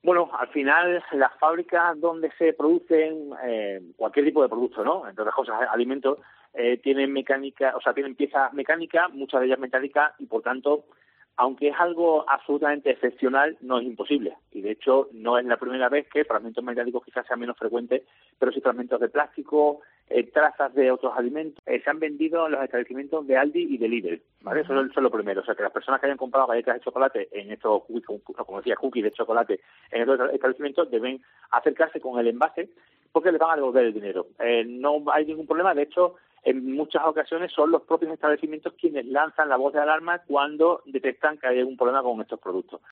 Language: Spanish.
Bueno, al final las fábricas donde se producen cualquier tipo de producto, ¿no? Entre otras cosas, alimentos, tienen mecánica, o sea, tienen piezas mecánicas, muchas de ellas metálicas, y por tanto, aunque es algo absolutamente excepcional, no es imposible. Y de hecho, no es la primera vez que fragmentos metálicos quizás sean menos frecuentes, pero sí fragmentos de plástico, trazas de otros alimentos, se han vendido en los establecimientos de Aldi y de Lidl, ¿vale? Eso es lo primero. O sea, que las personas que hayan comprado galletas de chocolate en estos, como decía, cookies de chocolate en estos establecimientos deben acercarse con el envase porque les van a devolver el dinero. No hay ningún problema. De hecho, en muchas ocasiones son los propios establecimientos quienes lanzan la voz de alarma cuando detectan que hay algún problema con estos productos.